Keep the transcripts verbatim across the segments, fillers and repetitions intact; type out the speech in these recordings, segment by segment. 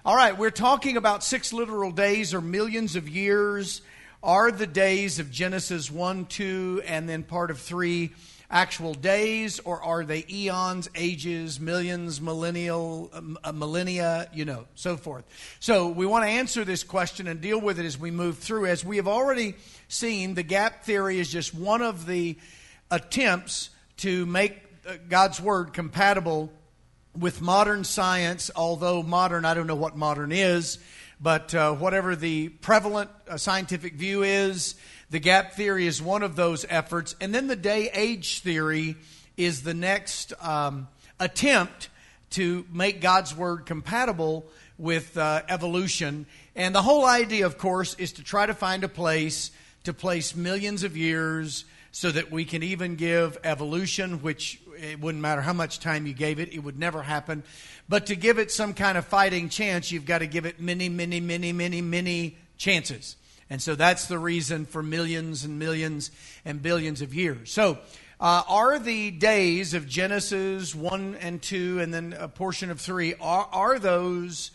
All right, we're talking about six literal days or millions of years. Are the days of Genesis one, two, and then part of three actual days, or are they eons, ages, millions, millennial, uh, millennia, you know, so forth? So we want to answer this question and deal with it as we move through. As we have already seen, the gap theory is just one of the attempts to make God's Word compatible with modern science, although modern, I don't know what modern is, but uh, whatever the prevalent uh, scientific view is, the gap theory is one of those efforts. And then the day-age theory is the next um, attempt to make God's Word compatible with uh, evolution. And the whole idea, of course, is to try to find a place to place millions of years so that we can even give evolution, which it wouldn't matter how much time you gave it, it would never happen. But to give it some kind of fighting chance, you've got to give it many, many, many, many, many chances. And so that's the reason for millions and millions and billions of years. So uh, are the days of Genesis one and two and then a portion of three, are, are those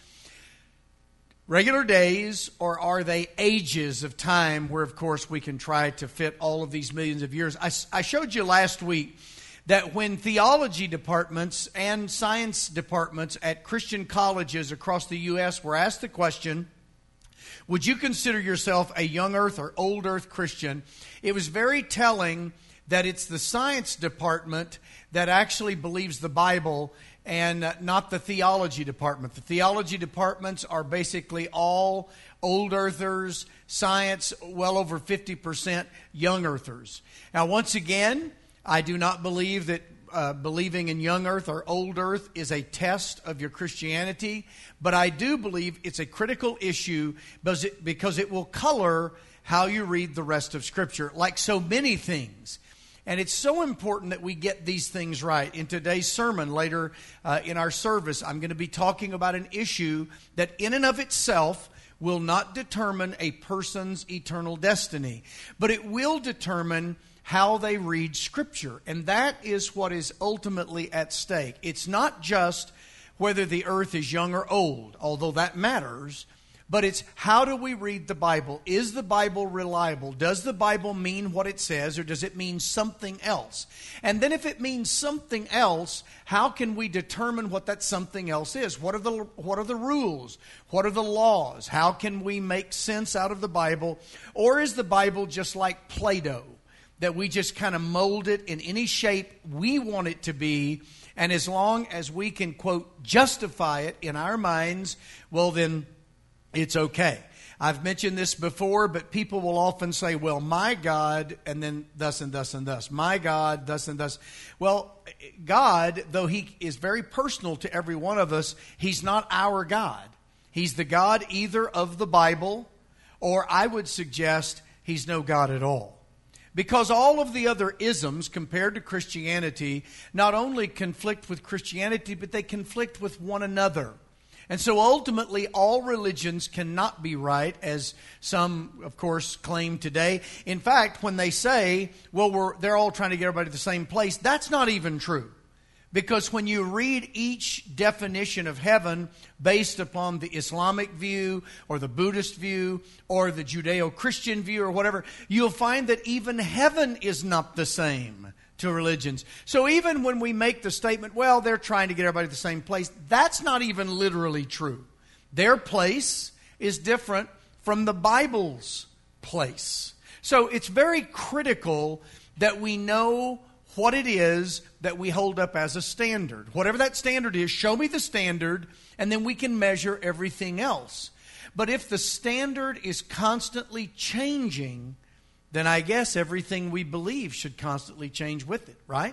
regular days, or are they ages of time where, of course, we can try to fit all of these millions of years? I, I showed you last week that when theology departments and science departments at Christian colleges across the U S were asked the question, would you consider yourself a young earth or old earth Christian? It was very telling that it's the science department that actually believes the Bible and not the theology department. The theology departments are basically all old earthers, science well over fifty percent young earthers. Now, once again, I do not believe that uh, believing in young earth or old earth is a test of your Christianity, but I do believe it's a critical issue because it, because it will color how you read the rest of Scripture, like so many things. And it's so important that we get these things right. In today's sermon, later uh, in our service, I'm going to be talking about an issue that in and of itself will not determine a person's eternal destiny, but it will determine how they read Scripture. And that is what is ultimately at stake. It's not just whether the earth is young or old, although that matters, but it's how do we read the Bible? Is the Bible reliable? Does the Bible mean what it says, or does it mean something else? And then if it means something else, how can we determine what that something else is? What are the what are the rules? What are the laws? How can we make sense out of the Bible? Or is the Bible just like Play-Doh, that we just kind of mold it in any shape we want it to be, and as long as we can, quote, justify it in our minds, well then, it's okay. I've mentioned this before, but people will often say, well, my God, and then thus and thus and thus. My God, thus and thus. Well, God, though He is very personal to every one of us, He's not our God. He's the God either of the Bible, or I would suggest He's no God at all. Because all of the other isms compared to Christianity not only conflict with Christianity, but they conflict with one another. And so ultimately, all religions cannot be right, as some, of course, claim today. In fact, when they say, well, we're, they're all trying to get everybody to the same place, that's not even true. Because when you read each definition of heaven based upon the Islamic view or the Buddhist view or the Judeo-Christian view or whatever, you'll find that even heaven is not the same to religions. So even when we make the statement, well, they're trying to get everybody to the same place, that's not even literally true. Their place is different from the Bible's place. So it's very critical that we know what it is that we hold up as a standard. Whatever that standard is, show me the standard, and then we can measure everything else. But if the standard is constantly changing, then I guess everything we believe should constantly change with it, right?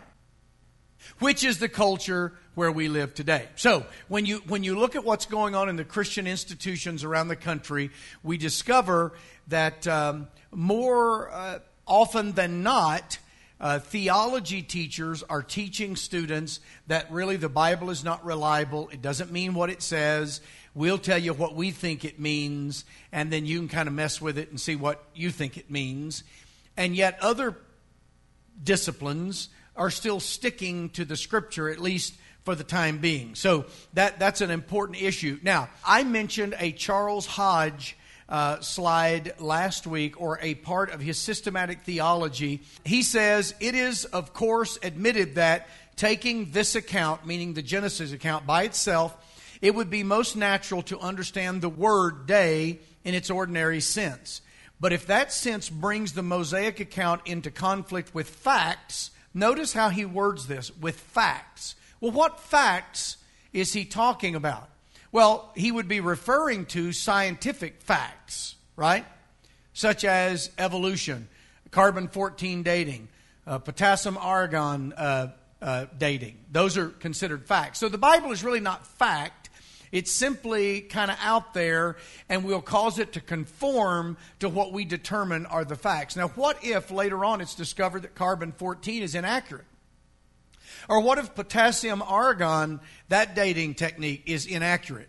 Which is the culture where we live today. So when you when you look at what's going on in the Christian institutions around the country, we discover that um, more uh, often than not, uh, theology teachers are teaching students that really the Bible is not reliable. It doesn't mean what it says. We'll tell you what we think it means, and then you can kind of mess with it and see what you think it means. And yet other disciplines are still sticking to the Scripture, at least for the time being. So that, that's an important issue. Now, I mentioned a Charles Hodge uh, slide last week, or a part of his systematic theology. He says, it is, of course, admitted that taking this account, meaning the Genesis account by itself, it would be most natural to understand the word day in its ordinary sense. But if that sense brings the Mosaic account into conflict with facts, notice how he words this, with facts. Well, what facts is he talking about? Well, he would be referring to scientific facts, right? Such as evolution, carbon fourteen dating, uh, potassium argon uh, uh, dating. Those are considered facts. So the Bible is really not fact. It's simply kind of out there, and we'll cause it to conform to what we determine are the facts. Now, what if later on it's discovered that carbon fourteen is inaccurate? Or what if potassium argon, that dating technique, is inaccurate?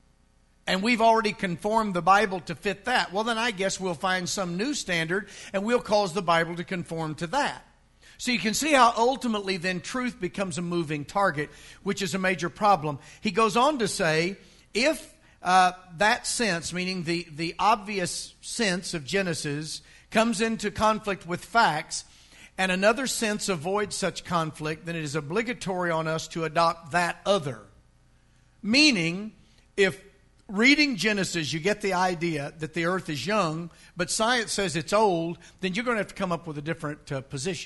And we've already conformed the Bible to fit that. Well, then I guess we'll find some new standard, and we'll cause the Bible to conform to that. So you can see how ultimately then truth becomes a moving target, which is a major problem. He goes on to say, if uh, that sense, meaning the, the obvious sense of Genesis, comes into conflict with facts, and another sense avoids such conflict, then it is obligatory on us to adopt that other. Meaning, if reading Genesis, you get the idea that the earth is young, but science says it's old, then you're going to have to come up with a different uh, position.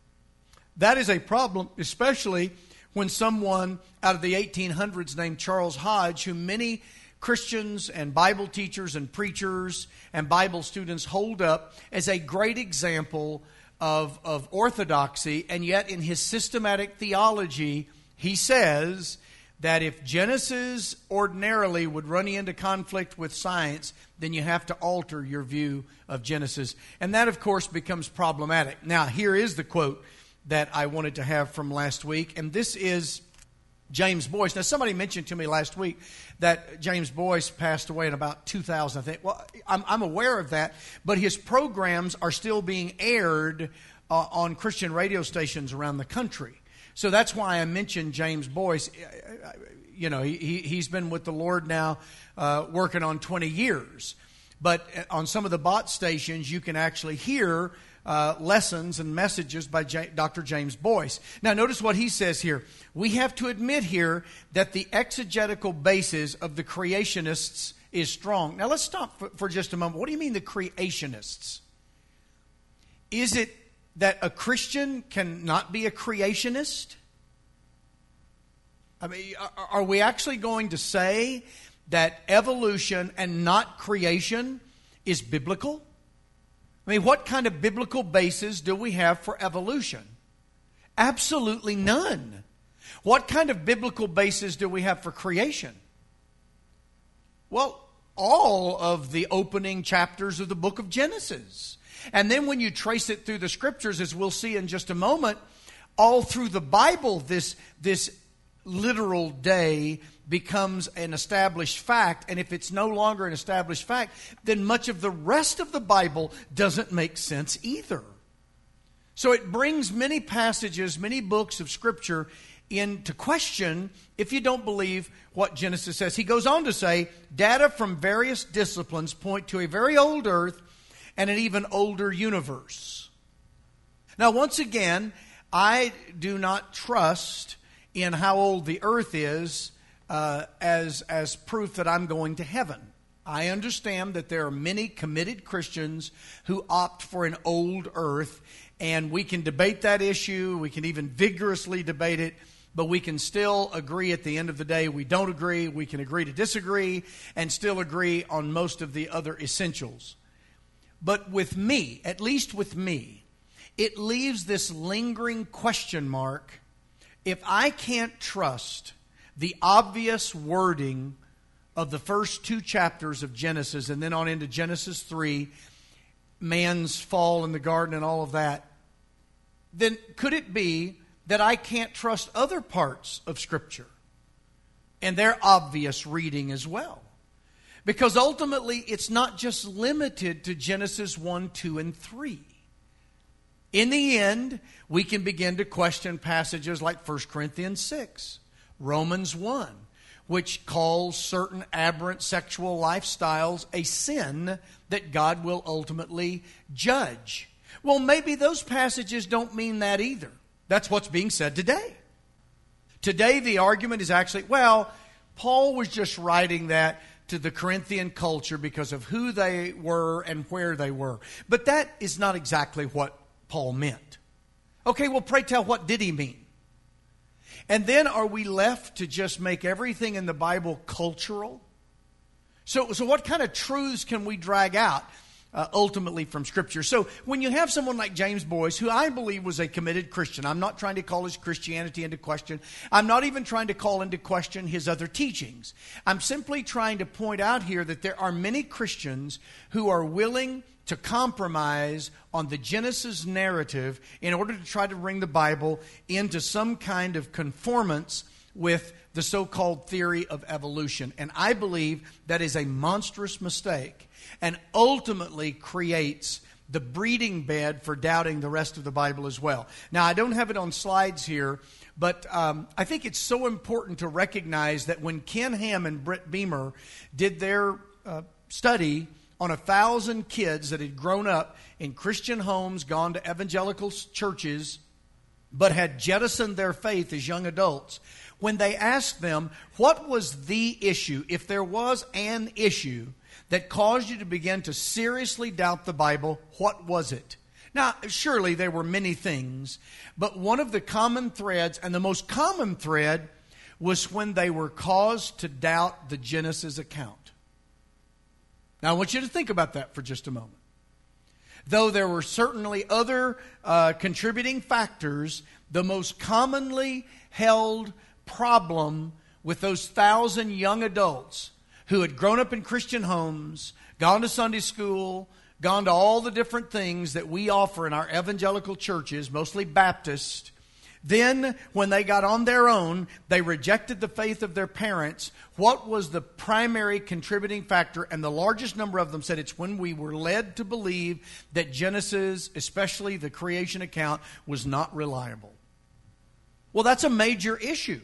That is a problem, especially when someone out of the eighteen hundreds named Charles Hodge, who many Christians and Bible teachers and preachers and Bible students hold up as a great example of, of orthodoxy, and yet in his systematic theology, he says that if Genesis ordinarily would run into conflict with science, then you have to alter your view of Genesis. And that, of course, becomes problematic. Now, here is the quote that I wanted to have from last week, and this is James Boyce. Now, somebody mentioned to me last week that James Boyce passed away in about two thousand, I think. Well, I'm, I'm aware of that, but his programs are still being aired uh, on Christian radio stations around the country. So that's why I mentioned James Boyce. You know, he, he's been with the Lord now uh, working on twenty years. But on some of the bot stations, you can actually hear Uh, lessons and messages by J- Doctor James Boyce. Now, notice what he says here. We have to admit here that the exegetical basis of the creationists is strong. Now, let's stop for, for just a moment. What do you mean the creationists? Is it that a Christian cannot be a creationist? I mean, are, are we actually going to say that evolution and not creation is biblical? I mean, what kind of biblical basis do we have for evolution? Absolutely none. What kind of biblical basis do we have for creation? Well, all of the opening chapters of the book of Genesis. And then when you trace it through the scriptures, as we'll see in just a moment, all through the Bible, this, this literal day becomes an established fact. And if it's no longer an established fact, then much of the rest of the Bible doesn't make sense either. So it brings many passages, many books of Scripture into question if you don't believe what Genesis says. He goes on to say, data from various disciplines point to a very old earth and an even older universe. Now, once again, I do not trust in how old the earth is Uh, as as proof that I'm going to heaven. I understand that there are many committed Christians who opt for an old earth, and we can debate that issue. We can even vigorously debate it, but we can still agree at the end of the day we don't agree. We can agree to disagree and still agree on most of the other essentials. But with me, at least with me, it leaves this lingering question mark. If I can't trust the obvious wording of the first two chapters of Genesis and then on into Genesis three, man's fall in the garden and all of that, then could it be that I can't trust other parts of Scripture and their obvious reading as well? Because ultimately, it's not just limited to Genesis one, two, and three. In the end, we can begin to question passages like First Corinthians six. Romans one, which calls certain aberrant sexual lifestyles a sin that God will ultimately judge. Well, maybe those passages don't mean that either. That's what's being said today. Today, the argument is actually, well, Paul was just writing that to the Corinthian culture because of who they were and where they were. But that is not exactly what Paul meant. Okay, well, pray tell, what did he mean? And then are we left to just make everything in the Bible cultural? So, so what kind of truths can we drag out uh, ultimately from Scripture? So when you have someone like James Boyce, who I believe was a committed Christian, I'm not trying to call his Christianity into question. I'm not even trying to call into question his other teachings. I'm simply trying to point out here that there are many Christians who are willing to compromise on the Genesis narrative in order to try to bring the Bible into some kind of conformance with the so-called theory of evolution. And I believe that is a monstrous mistake and ultimately creates the breeding bed for doubting the rest of the Bible as well. Now, I don't have it on slides here, but um, I think it's so important to recognize that when Ken Ham and Brett Beamer did their uh, study on a thousand kids that had grown up in Christian homes, gone to evangelical churches, but had jettisoned their faith as young adults, when they asked them, what was the issue, if there was an issue that caused you to begin to seriously doubt the Bible, what was it? Now, surely there were many things, but one of the common threads, and the most common thread, was when they were caused to doubt the Genesis account. Now, I want you to think about that for just a moment. Though there were certainly other uh, contributing factors, the most commonly held problem with those thousand young adults who had grown up in Christian homes, gone to Sunday school, gone to all the different things that we offer in our evangelical churches, mostly Baptist. Then, when they got on their own, they rejected the faith of their parents. What was the primary contributing factor? And the largest number of them said it's when we were led to believe that Genesis, especially the creation account, was not reliable. Well, that's a major issue.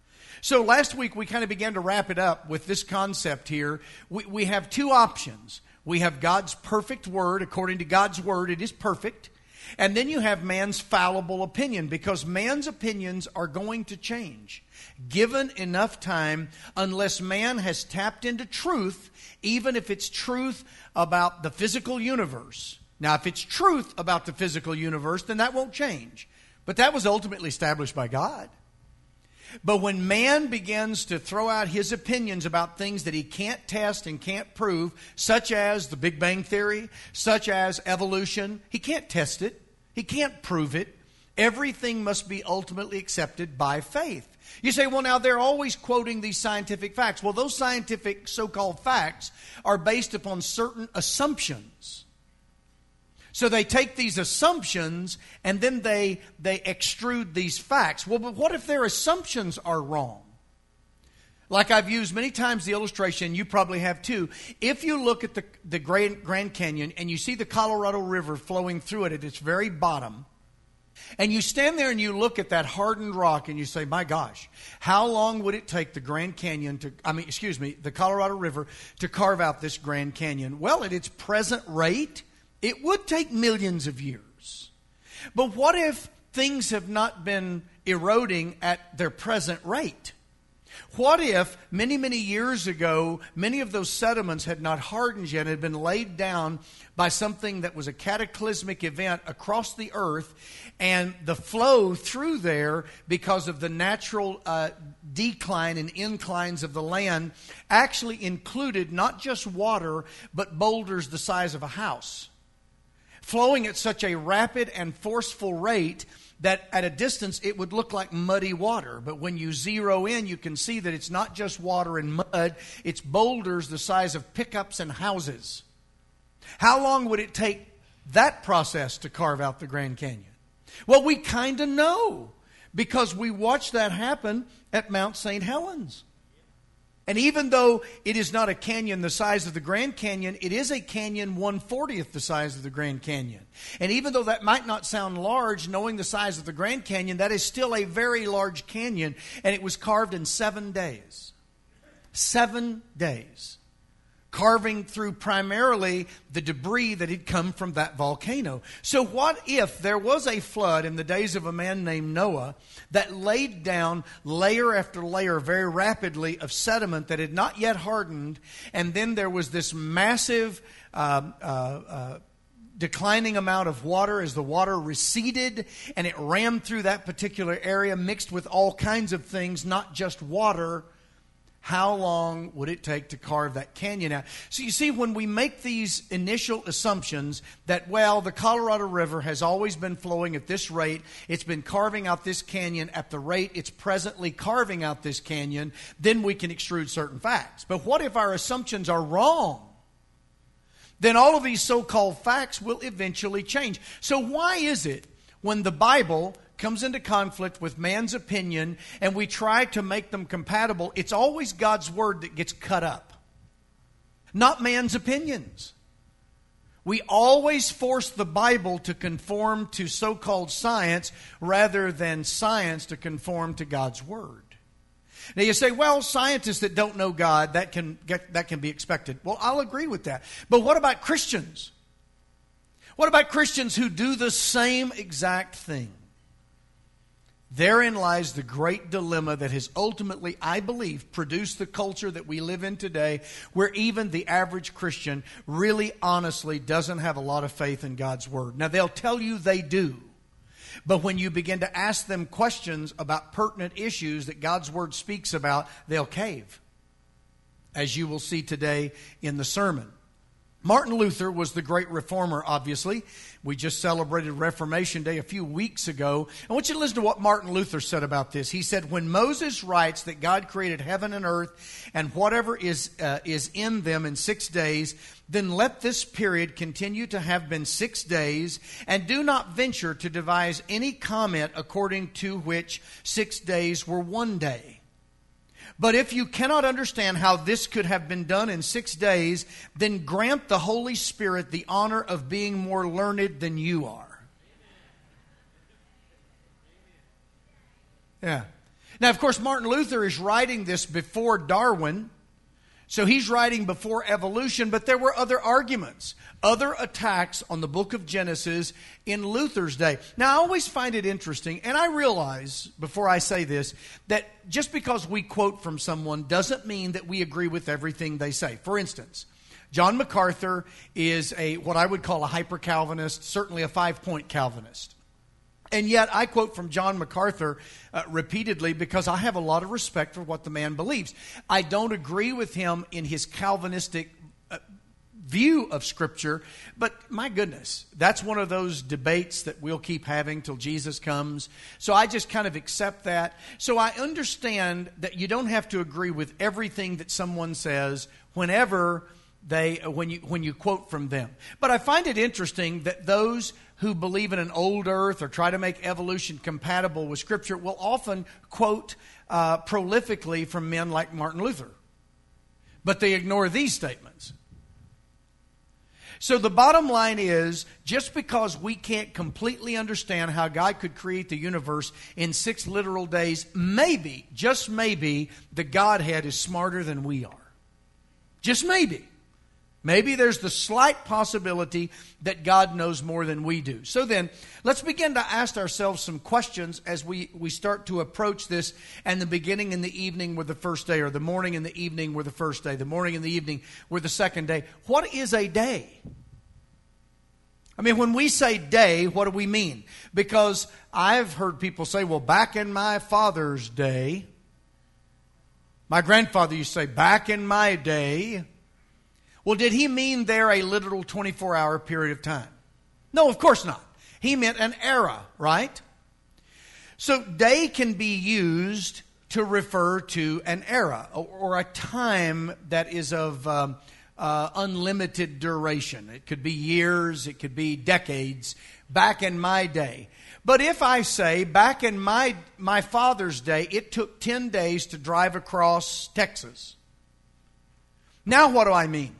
So last week we kind of began to wrap it up with this concept here. We, we have two options. We have God's perfect word. According to God's word, it is perfect. And then you have man's fallible opinion, because man's opinions are going to change given enough time, unless man has tapped into truth, even if it's truth about the physical universe. Now, if it's truth about the physical universe, then that won't change. But that was ultimately established by God. But when man begins to throw out his opinions about things that he can't test and can't prove, such as the Big Bang Theory, such as evolution, he can't test it. He can't prove it. Everything must be ultimately accepted by faith. You say, well, now they're always quoting these scientific facts. Well, those scientific so-called facts are based upon certain assumptions. So they take these assumptions and then they, they extrude these facts. Well, but what if their assumptions are wrong? Like I've used many times the illustration, you probably have too. If you look at the, the Grand, Grand Canyon and you see the Colorado River flowing through it at its very bottom, and you stand there and you look at that hardened rock and you say, my gosh, how long would it take the Grand Canyon to, I mean, excuse me, the Colorado River to carve out this Grand Canyon? Well, at its present rate, it would take millions of years. But what if things have not been eroding at their present rate? What if many, many years ago, many of those sediments had not hardened yet, had been laid down by something that was a cataclysmic event across the earth, and the flow through there, because of the natural uh, decline and inclines of the land, actually included not just water, but boulders the size of a house, flowing at such a rapid and forceful rate that at a distance it would look like muddy water. But when you zero in, you can see that it's not just water and mud, it's boulders the size of pickups and houses. How long would it take that process to carve out the Grand Canyon? Well, we kind of know, because we watched that happen at Mount Saint Helens. And even though it is not a canyon the size of the Grand Canyon, it is a canyon one fortieth the size of the Grand Canyon. And even though that might not sound large, knowing the size of the Grand Canyon, that is still a very large canyon. And it was carved in seven days. Seven days. Carving through primarily the debris that had come from that volcano. So what if there was a flood in the days of a man named Noah that laid down layer after layer very rapidly of sediment that had not yet hardened, and then there was this massive uh, uh, uh, declining amount of water as the water receded, and it ran through that particular area mixed with all kinds of things, not just water. How long would it take to carve that canyon out? So you see, when we make these initial assumptions that, well, the Colorado River has always been flowing at this rate, it's been carving out this canyon at the rate it's presently carving out this canyon, then we can extrude certain facts. But what if our assumptions are wrong? Then all of these so-called facts will eventually change. So why is it when the Bible comes into conflict with man's opinion and we try to make them compatible, it's always God's word that gets cut up, not man's opinions? We always force the Bible to conform to so-called science rather than science to conform to God's word. Now you say, well, scientists that don't know God, that can get, that can be expected. Well, I'll agree with that. But what about Christians? What about Christians who do the same exact thing? Therein lies the great dilemma that has ultimately, I believe, produced the culture that we live in today, where even the average Christian really honestly doesn't have a lot of faith in God's word. Now, they'll tell you they do. But when you begin to ask them questions about pertinent issues that God's word speaks about, they'll cave, as you will see today in the sermon. Martin Luther was the great reformer, obviously. We just celebrated Reformation Day a few weeks ago. I want you to listen to what Martin Luther said about this. He said, when Moses writes that God created heaven and earth and whatever is uh, is in them in six days, then let this period continue to have been six days, and do not venture to devise any comment according to which six days were one day. But if you cannot understand how this could have been done in six days, then grant the Holy Spirit the honor of being more learned than you are. Yeah. Now, of course, Martin Luther is writing this before Darwin. So he's writing before evolution, but there were other arguments, other attacks on the book of Genesis in Luther's day. Now, I always find it interesting, and I realize, before I say this, that just because we quote from someone doesn't mean that we agree with everything they say. For instance, John MacArthur is a what I would call a hyper-Calvinist, certainly a five-point Calvinist. And yet I quote from John MacArthur uh, repeatedly because I have a lot of respect for what the man believes. I don't agree with him in his Calvinistic uh, view of Scripture, but my goodness, that's one of those debates that we'll keep having till Jesus comes. So I just kind of accept that. So I understand that you don't have to agree with everything that someone says whenever they when you when you quote from them. But I find it interesting that those who believe in an old earth or try to make evolution compatible with Scripture will often quote uh, prolifically from men like Martin Luther. But they ignore these statements. So the bottom line is, just because we can't completely understand how God could create the universe in six literal days, maybe, just maybe, the Godhead is smarter than we are. Just maybe. Maybe there's the slight possibility that God knows more than we do. So then, let's begin to ask ourselves some questions as we, we start to approach this, and the beginning and the evening were the first day, or the morning and the evening were the first day, the morning and the evening were the second day. What is a day? I mean, when we say day, what do we mean? Because I've heard people say, well, back in my father's day, my grandfather used to say, back in my day. Well, did he mean there a literal twenty-four hour period of time? No, of course not. He meant an era, right? So day can be used to refer to an era or, or a time that is of um, uh, unlimited duration. It could be years, it could be decades, back in my day. But if I say back in my my father's day, it took ten days to drive across Texas. Now what do I mean?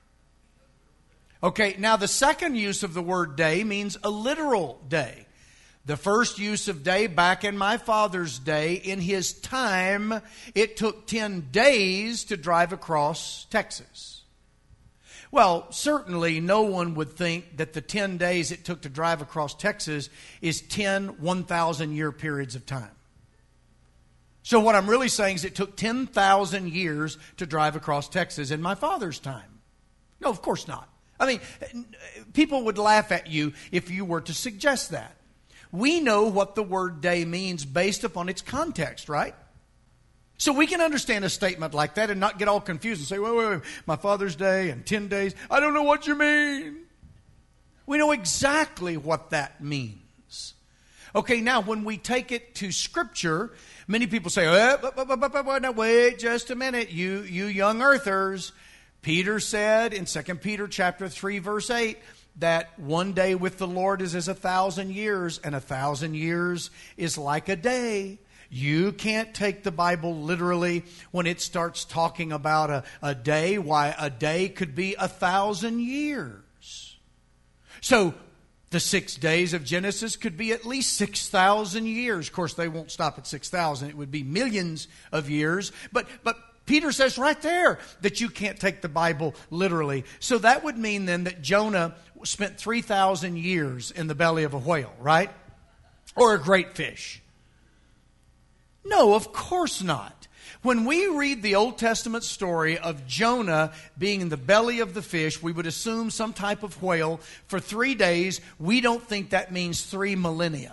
Okay, now the second use of the word day means a literal day. The first use of day back in my father's day, in his time, it took ten days to drive across Texas. Well, certainly no one would think that the ten days it took to drive across Texas is ten one thousand year periods of time. So what I'm really saying is it took ten thousand years to drive across Texas in my father's time. No, of course not. I mean, people would laugh at you if you were to suggest that. We know what the word day means based upon its context, right? So we can understand a statement like that and not get all confused and say, wait, wait, wait, my Father's Day and ten days. I don't know what you mean. We know exactly what that means. Okay, now when we take it to Scripture, many people say, oh, wait just a minute, you, you young earthers. Peter said in Second Peter chapter three, verse eight, that one day with the Lord is as a thousand years, and a thousand years is like a day. You can't take the Bible literally when it starts talking about a, a day. Why, a day could be a thousand years. So the six days of Genesis could be at least six thousand years. Of course, they won't stop at six thousand. It would be millions of years. But, but Peter says right there that you can't take the Bible literally. So that would mean then that Jonah spent three thousand years in the belly of a whale, right? Or a great fish. No, of course not. When we read the Old Testament story of Jonah being in the belly of the fish, we would assume some type of whale for three days. We don't think that means three millennia.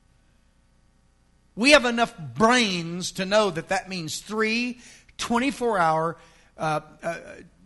We have enough brains to know that that means three twenty-four hour uh, uh,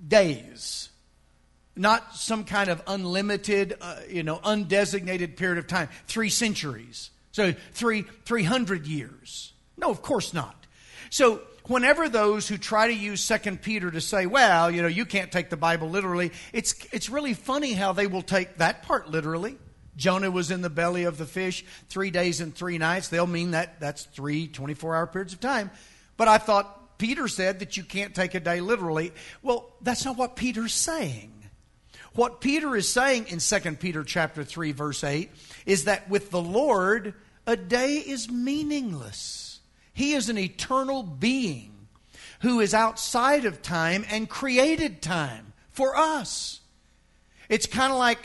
days. Not some kind of unlimited, uh, you know, undesignated period of time. Three centuries. So three, three hundred years. No, of course not. So whenever those who try to use Second Peter to say, well, you know, you can't take the Bible literally, it's it's really funny how they will take that part literally. Jonah was in the belly of the fish three days and three nights. They'll mean that that's three twenty-four hour periods of time. But I thought Peter said that you can't take a day literally. Well, that's not what Peter's saying. What Peter is saying in Second Peter chapter three, verse eight, is that with the Lord, a day is meaningless. He is an eternal being who is outside of time and created time for us. It's kind of like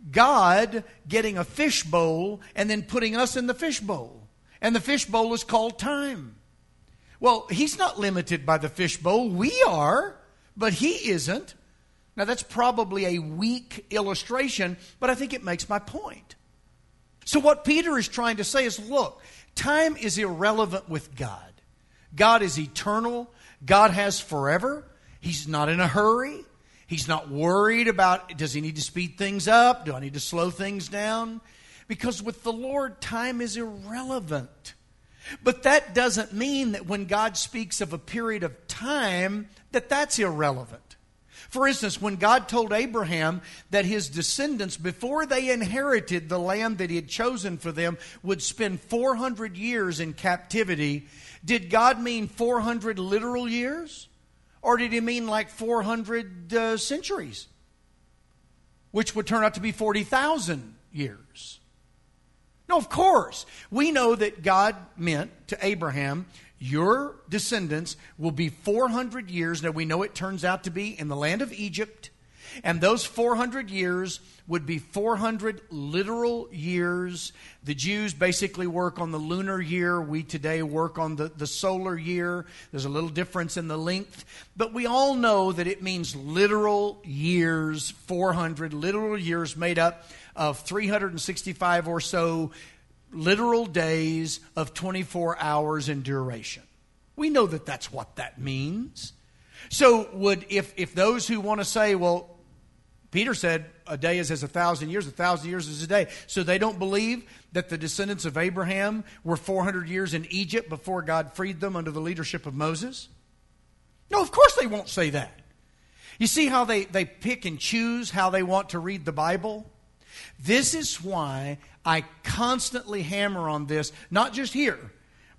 God getting a fish bowl and then putting us in the fish bowl. And the fish bowl is called time. Well, He's not limited by the fish bowl. We are, but He isn't. Now, that's probably a weak illustration, but I think it makes my point. So what Peter is trying to say is, look, time is irrelevant with God. God is eternal. God has forever. He's not in a hurry. He's not worried about, does He need to speed things up? Do I need to slow things down? Because with the Lord, time is irrelevant. But that doesn't mean that when God speaks of a period of time, that that's irrelevant. For instance, when God told Abraham that his descendants, before they inherited the land that He had chosen for them, would spend four hundred years in captivity, did God mean four hundred literal years? Or did He mean like four hundred uh, centuries? Which would turn out to be forty thousand years. No, of course. We know that God meant to Abraham, your descendants will be four hundred years. Now we know it turns out to be in the land of Egypt. And those four hundred years would be four hundred literal years. The Jews basically work on the lunar year. We today work on the, the solar year. There's a little difference in the length. But we all know that it means literal years, four hundred literal years made up of three hundred sixty-five or so literal days of twenty-four hours in duration. We know that that's what that means. So would if if those who want to say, well, Peter said a day is as a thousand years, a thousand years is a day. So they don't believe that the descendants of Abraham were four hundred years in Egypt before God freed them under the leadership of Moses? No, of course they won't say that. You see how they, they pick and choose how they want to read the Bible? This is why I constantly hammer on this, not just here,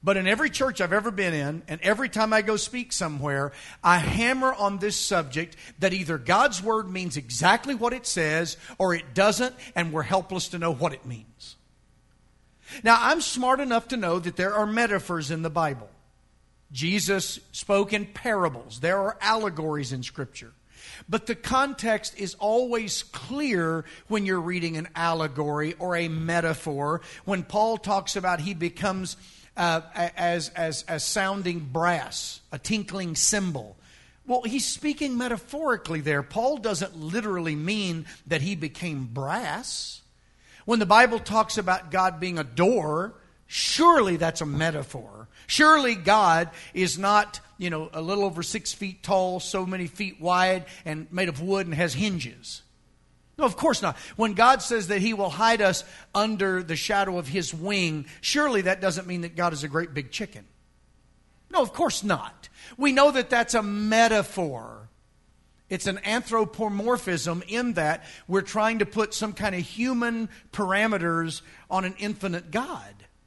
But in every church I've ever been in, and every time I go speak somewhere, I hammer on this subject that either God's Word means exactly what it says, or it doesn't, and we're helpless to know what it means. Now, I'm smart enough to know that there are metaphors in the Bible. Jesus spoke in parables. There are allegories in Scripture. But the context is always clear when you're reading an allegory or a metaphor. When Paul talks about he becomes uh, as, as, as sounding brass, a tinkling cymbal. Well, he's speaking metaphorically there. Paul doesn't literally mean that he became brass. When the Bible talks about God being a door, surely that's a metaphor. Surely God is not, you know, a little over six feet tall, so many feet wide, and made of wood and has hinges. No, of course not. When God says that He will hide us under the shadow of His wing, surely that doesn't mean that God is a great big chicken. No, of course not. We know that that's a metaphor. It's an anthropomorphism in that we're trying to put some kind of human parameters on an infinite God.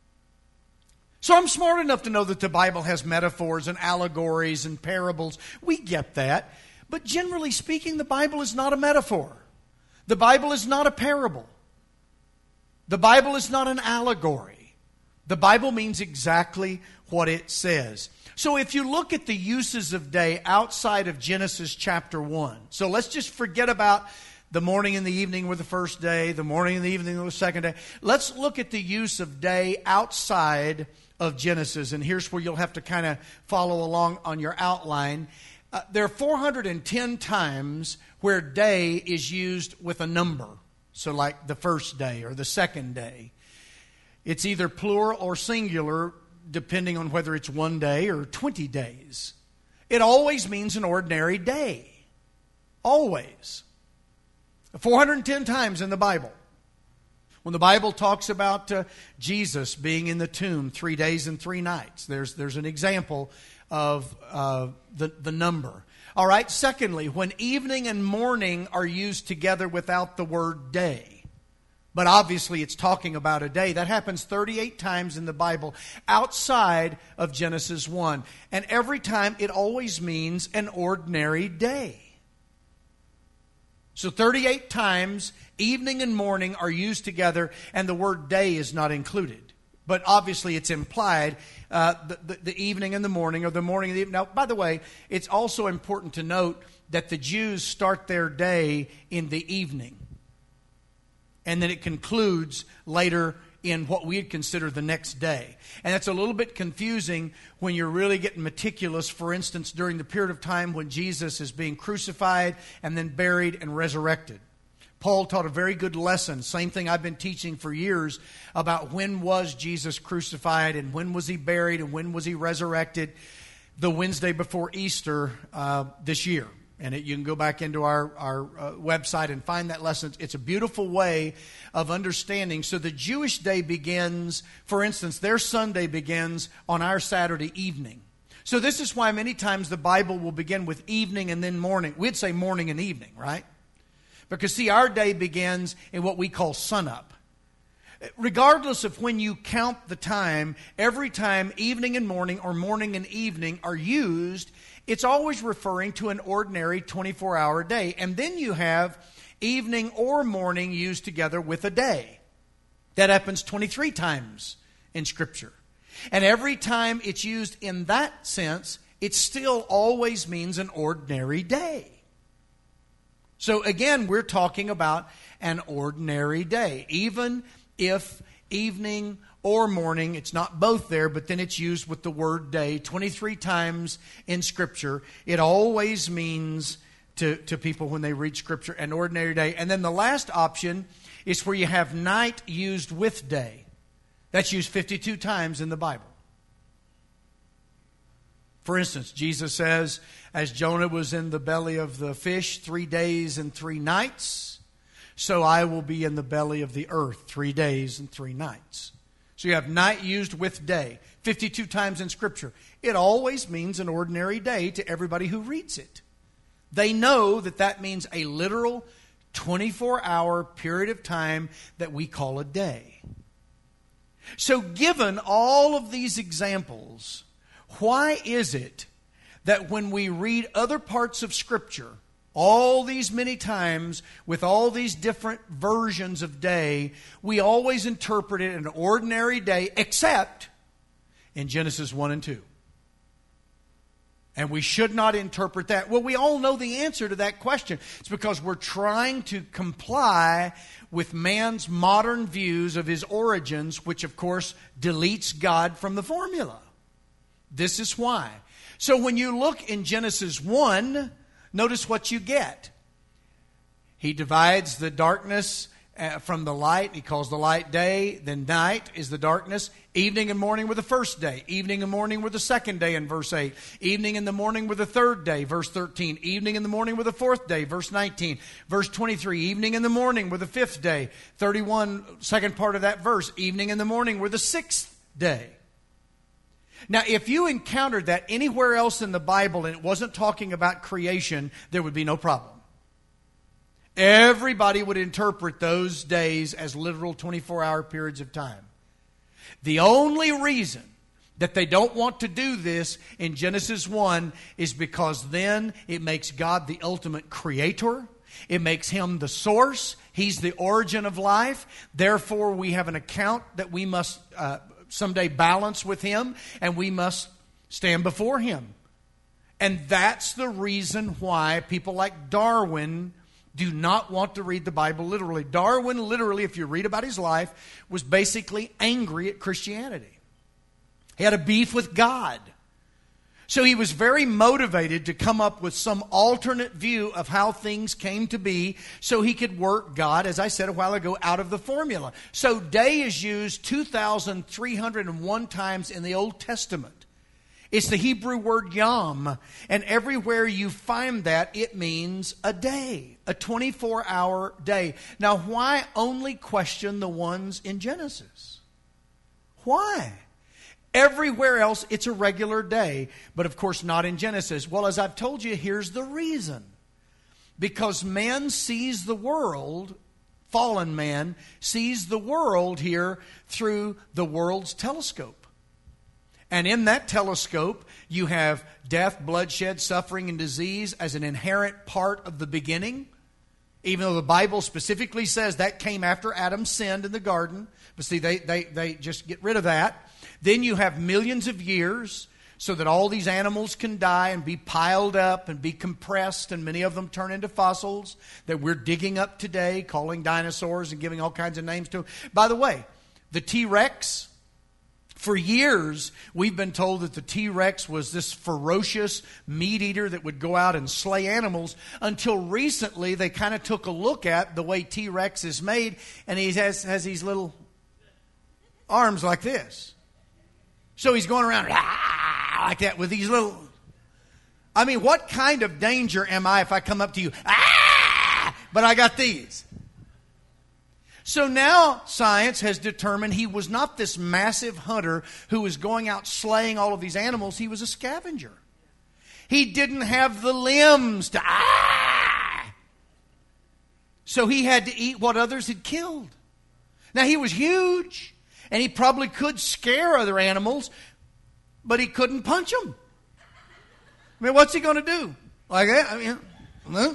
So I'm smart enough to know that the Bible has metaphors and allegories and parables. We get that. But generally speaking, the Bible is not a metaphor. The Bible is not a parable. The Bible is not an allegory. The Bible means exactly what it says. So if you look at the uses of day outside of Genesis chapter one, so let's just forget about the morning and the evening were the first day, the morning and the evening were the second day. Let's look at the use of day outside of Genesis, and here's where you'll have to kind of follow along on your outline. Uh, there are four hundred ten times where day is used with a number. So like the first day or the second day. It's either plural or singular, depending on whether it's one day or twenty days. It always means an ordinary day. Always. four hundred ten times in the Bible. When the Bible talks about uh, Jesus being in the tomb three days and three nights, there's, there's an example of uh, the, the number. All right, secondly, when evening and morning are used together without the word day, but obviously it's talking about a day, that happens thirty-eight times in the Bible outside of Genesis one. And every time it always means an ordinary day. So thirty-eight times evening and morning are used together, and the word day is not included. But obviously it's implied, uh, the, the, the evening and the morning, or the morning and the evening. Now, by the way, it's also important to note that the Jews start their day in the evening. And then it concludes later in what we'd consider the next day. And that's a little bit confusing when you're really getting meticulous. For instance, during the period of time when Jesus is being crucified and then buried and resurrected. Paul taught a very good lesson, same thing I've been teaching for years, about when was Jesus crucified and when was He buried and when was He resurrected, the Wednesday before Easter uh, this year. And it, you can go back into our, our uh, website and find that lesson. It's a beautiful way of understanding. So the Jewish day begins, for instance, their Sunday begins on our Saturday evening. So this is why many times the Bible will begin with evening and then morning. We'd say morning and evening, right? Because see, our day begins in what we call sunup. Regardless of when you count the time, every time evening and morning or morning and evening are used, it's always referring to an ordinary twenty-four hour day. And then you have evening or morning used together with a day. That happens twenty-three times in Scripture. And every time it's used in that sense, it still always means an ordinary day. So again, we're talking about an ordinary day. Even if evening or morning, it's not both there, but then it's used with the word day twenty-three times in Scripture. It always means to, to people when they read Scripture an ordinary day. And then the last option is where you have night used with day. That's used fifty-two times in the Bible. For instance, Jesus says, as Jonah was in the belly of the fish three days and three nights, so I will be in the belly of the earth three days and three nights. So you have night used with day, fifty-two times in Scripture. It always means an ordinary day to everybody who reads it. They know that that means a literal twenty-four hour period of time that we call a day. So given all of these examples, why is it that when we read other parts of Scripture, all these many times with all these different versions of day, we always interpret it an ordinary day, except in Genesis one and two? And we should not interpret that. Well, we all know the answer to that question. It's because we're trying to comply with man's modern views of his origins, which of course deletes God from the formula. This is why. So when you look in Genesis one, notice what you get. He divides the darkness uh, from the light. He calls the light day. Then night is the darkness. Evening and morning were the first day. Evening and morning were the second day in verse eight. Evening and the morning were the third day, verse thirteen. Evening and the morning were the fourth day, verse nineteen. Verse twenty-three, evening and the morning were the fifth day. thirty-one, second part of that verse. Evening and the morning were the sixth day. Now, if you encountered that anywhere else in the Bible and it wasn't talking about creation, there would be no problem. Everybody would interpret those days as literal twenty-four hour periods of time. The only reason that they don't want to do this in Genesis one is because then it makes God the ultimate creator. It makes Him the source. He's the origin of life. Therefore, we have an account that we must uh, someday balance with Him, and we must stand before Him. And that's the reason why people like Darwin do not want to read the Bible literally. Darwin, literally, if you read about his life, was basically angry at Christianity. He had a beef with God. So he was very motivated to come up with some alternate view of how things came to be so he could work God, as I said a while ago, out of the formula. So day is used two thousand three hundred one times in the Old Testament. It's the Hebrew word yom, and everywhere you find that, it means a day, a twenty-four hour day. Now, why only question the ones in Genesis? Why? Everywhere else, it's a regular day, but of course not in Genesis. Well, as I've told you, here's the reason. Because man sees the world, fallen man, sees the world here through the world's telescope. And in that telescope, you have death, bloodshed, suffering, and disease as an inherent part of the beginning. Even though the Bible specifically says that came after Adam sinned in the garden. But see, they, they, they just get rid of that. Then you have millions of years so that all these animals can die and be piled up and be compressed, and many of them turn into fossils that we're digging up today, calling dinosaurs and giving all kinds of names to them. By the way, the T-Rex, for years, we've been told that the T-Rex was this ferocious meat eater that would go out and slay animals, until recently they kind of took a look at the way T-Rex is made, and he has, has these little arms like this. So he's going around ah, like that with these little... I mean, what kind of danger am I if I come up to you? Ah! But I got these. So now science has determined he was not this massive hunter who was going out slaying all of these animals. He was a scavenger. He didn't have the limbs to... Ah! So he had to eat what others had killed. Now, he was huge, and he probably could scare other animals, but he couldn't punch them. I mean, what's he going to do? Like that? I mean, no.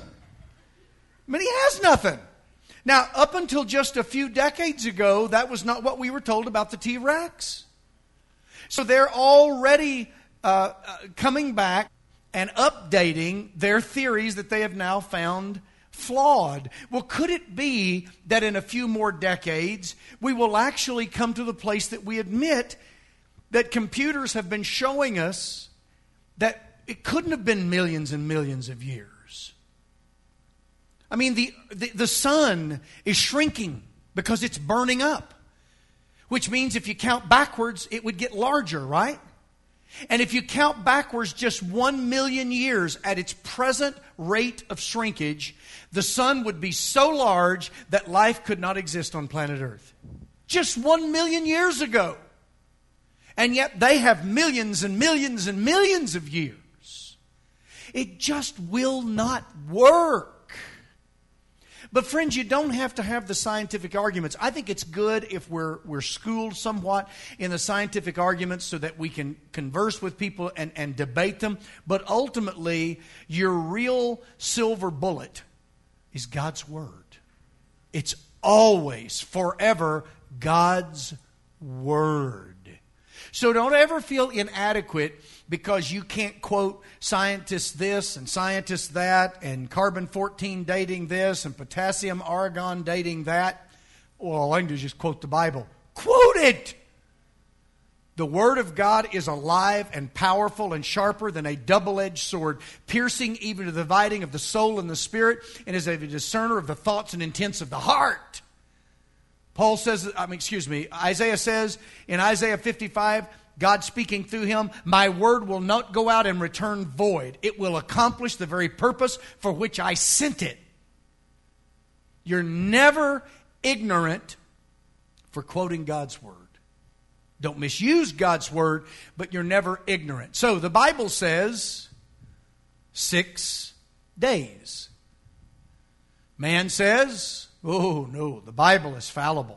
I mean, he has nothing. Now, up until just a few decades ago, that was not what we were told about the T-Rex. So they're already uh, uh, coming back and updating their theories that they have now found flawed. Well, could it be that in a few more decades, we will actually come to the place that we admit that computers have been showing us that it couldn't have been millions and millions of years? I mean, the, the, the sun is shrinking because it's burning up, which means if you count backwards, it would get larger, right? And if you count backwards just one million years at its present rate of shrinkage, the sun would be so large that life could not exist on planet Earth. Just one million years ago. And yet they have millions and millions and millions of years. It just will not work. But friends, you don't have to have the scientific arguments. I think it's good if we're we're schooled somewhat in the scientific arguments so that we can converse with people and, and debate them. But ultimately, your real silver bullet is God's Word. It's always, forever, God's Word. So don't ever feel inadequate because you can't quote scientists this and scientists that and carbon fourteen dating this and potassium argon dating that. Well, all I can do is just quote the Bible. Quote it! The Word of God is alive and powerful and sharper than a double-edged sword, piercing even to the dividing of the soul and the spirit, and is a discerner of the thoughts and intents of the heart. Paul says, I mean, excuse me, Isaiah says in Isaiah fifty-five, God speaking through him, my word will not go out and return void. It will accomplish the very purpose for which I sent it. You're never ignorant for quoting God's word. Don't misuse God's word, but you're never ignorant. So the Bible says six days. Man says, oh, no, the Bible is fallible.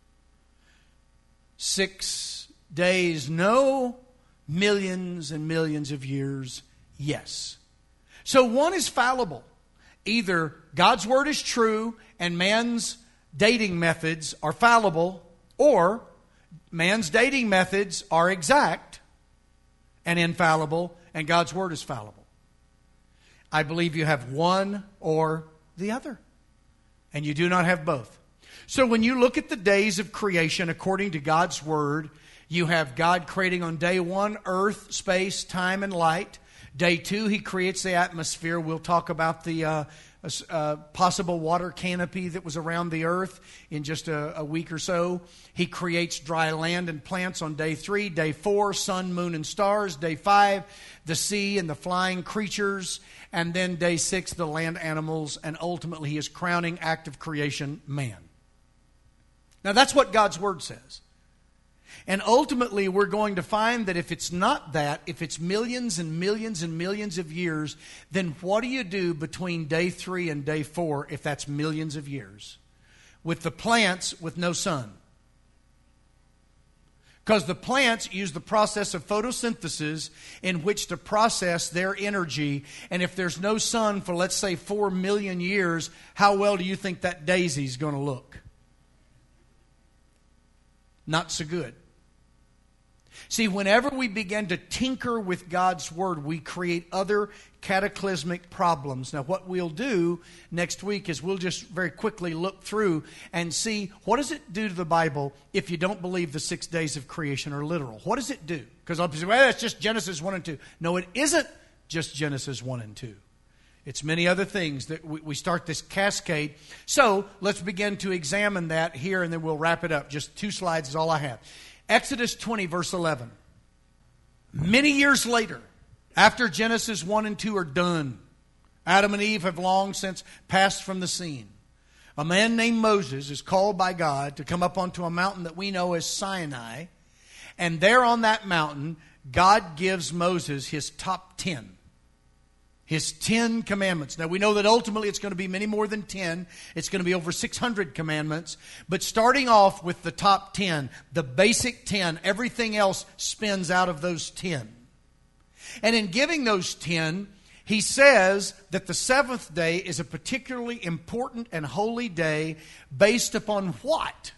Six days, no. Millions and millions of years, yes. So one is fallible. Either God's Word is true and man's dating methods are fallible, or man's dating methods are exact and infallible, and God's Word is fallible. I believe you have one or the other. And you do not have both. So when you look at the days of creation according to God's Word, you have God creating on day one, earth, space, time, and light. Day two, He creates the atmosphere. We'll talk about the uh, uh, possible water canopy that was around the earth in just a, a week or so. He creates dry land and plants on day three. Day four, sun, moon, and stars. Day five, the sea and the flying creatures. And then day six, the land animals. And ultimately, His crowning act of creation, man. Now, that's what God's Word says. And ultimately, we're going to find that if it's not that, if it's millions and millions and millions of years, then what do you do between day three and day four if that's millions of years? With the plants with no sun. Because the plants use the process of photosynthesis in which to process their energy. And if there's no sun for, let's say, four million years, how well do you think that daisy's going to look? Not so good. See, whenever we begin to tinker with God's Word, we create other cataclysmic problems. Now, what we'll do next week is we'll just very quickly look through and see what does it do to the Bible if you don't believe the six days of creation are literal. What does it do? Because I'll say, well, that's just Genesis one and two. No, it isn't just Genesis one and two. It's many other things that we, we start this cascade. So let's begin to examine that here, and then we'll wrap it up. Just two slides is all I have. Exodus twenty, verse eleven. Many years later, after Genesis one and two are done, Adam and Eve have long since passed from the scene. A man named Moses is called by God to come up onto a mountain that we know as Sinai. And there on that mountain, God gives Moses his top ten. His ten commandments. Now, we know that ultimately it's going to be many more than ten. It's going to be over six hundred commandments. But starting off with the top ten, the basic ten, everything else spins out of those ten. And in giving those ten, He says that the seventh day is a particularly important and holy day based upon what?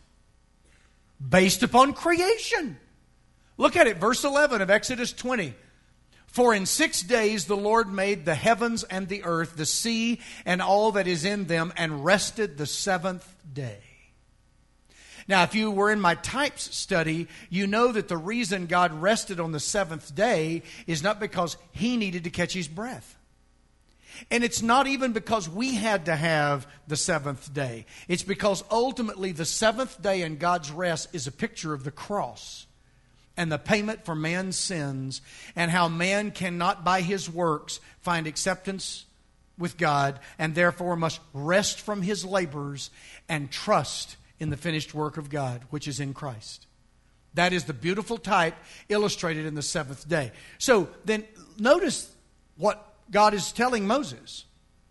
Based upon creation. Look at it, verse eleven of Exodus twenty. For in six days the Lord made the heavens and the earth, the sea and all that is in them, and rested the seventh day. Now, if you were in my types study, you know that the reason God rested on the seventh day is not because He needed to catch His breath. And it's not even because we had to have the seventh day. It's because ultimately the seventh day in God's rest is a picture of the cross and the payment for man's sins, and how man cannot by his works find acceptance with God, and therefore must rest from his labors and trust in the finished work of God, which is in Christ. That is the beautiful type illustrated in the seventh day. So then notice what God is telling Moses.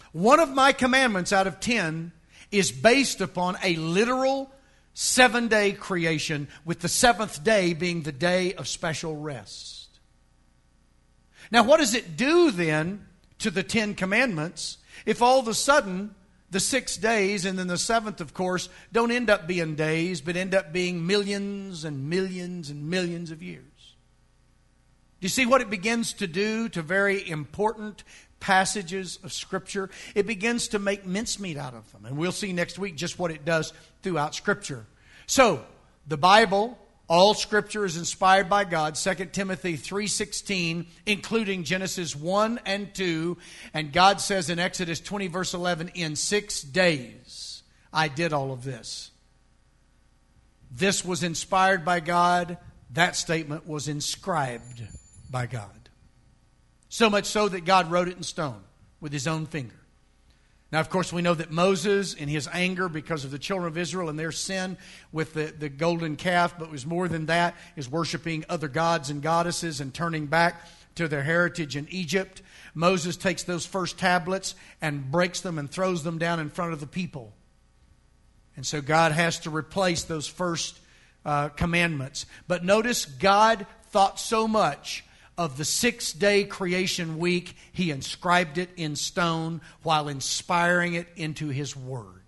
One of my commandments out of ten is based upon a literal seven-day creation, with the seventh day being the day of special rest. Now, what does it do then to the Ten Commandments if all of a sudden the six days and then the seventh, of course, don't end up being days, but end up being millions and millions and millions of years? Do you see what it begins to do to very important passages of Scripture? It begins to make mincemeat out of them. And we'll see next week just what it does throughout Scripture. So, the Bible, all Scripture is inspired by God, Second Timothy three sixteen, including Genesis one and two. And God says in Exodus twenty, verse eleven, in six days I did all of this. This was inspired by God. That statement was inscribed by God. So much so that God wrote it in stone with His own finger. Now, of course, we know that Moses, in his anger because of the children of Israel and their sin with the, the golden calf, but was more than that, is worshiping other gods and goddesses and turning back to their heritage in Egypt. Moses takes those first tablets and breaks them and throws them down in front of the people. And so God has to replace those first uh, commandments. But notice, God thought so much of the six-day creation week, He inscribed it in stone while inspiring it into His Word.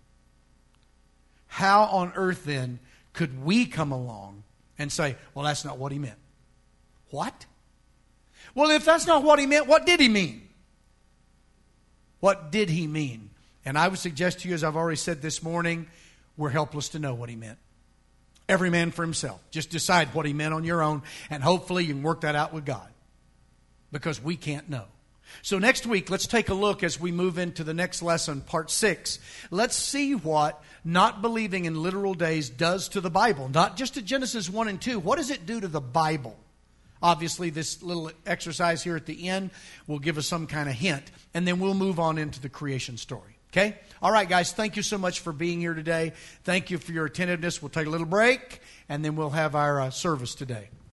How on earth then could we come along and say, well, that's not what He meant? What? Well, if that's not what He meant, what did He mean? What did He mean? And I would suggest to you, as I've already said this morning, we're helpless to know what He meant. Every man for himself. Just decide what He meant on your own, and hopefully you can work that out with God, because we can't know. So next week, let's take a look as we move into the next lesson, part six. Let's see what not believing in literal days does to the Bible. Not just to Genesis one and two. What does it do to the Bible? Obviously, this little exercise here at the end will give us some kind of hint, and then we'll move on into the creation story. Okay? All right, guys, thank you so much for being here today. Thank you for your attentiveness. We'll take a little break, and then we'll have our uh, service today.